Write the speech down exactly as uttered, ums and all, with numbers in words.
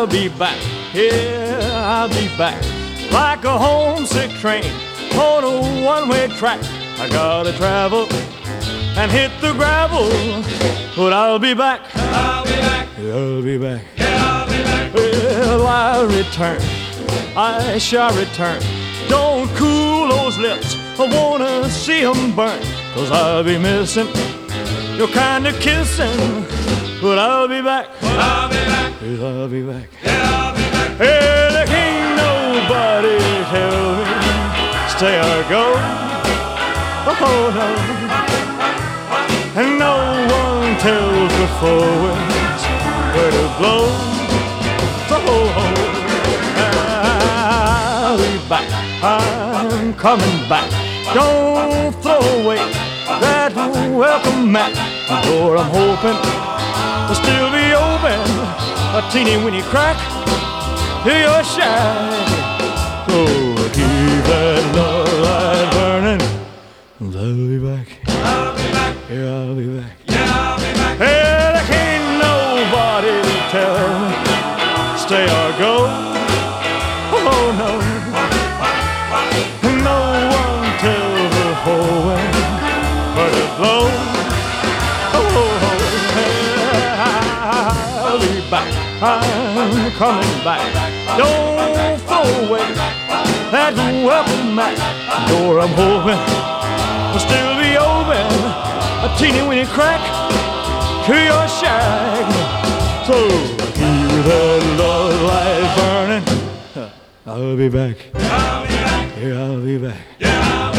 I'll be back. Yeah, I'll be back. Like a homesick train on a one-way track. I gotta travel and hit the gravel, but I'll be back. I'll be back. I'll be back. Yeah, I'll be back. Well, I'll return. I shall return. Don't cool those lips. I wanna see 'em burn. 'Cause I'll be missing your kind of kissing. But I'll be back. I'll be back. Yes, I'll be back. Yeah, I'll be back. Hey, there can't nobody tell me stay or go. Oh no. And no one tells the forwards where to blow. Oh, I'll be back. I'm coming back. Don't throw away that welcome mat. The door I'm hoping will still be open. A teeny weeny crack to your shack. So keep that love light burning. I'll be back. I'll be back. Yeah, I'll be back. Yeah, I'll be back. Hey, there can't nobody tell me stay or go. Oh no. No one tells the whole way where to blow. Oh, I'll be back. I'm coming back. Don't throw away that welcome mat. Door I'm hoping will still be open. A teeny weeny crack to your shack. So keep that love light burning. I'll be back. I'll be back. Yeah, I'll be back. Yeah, I'll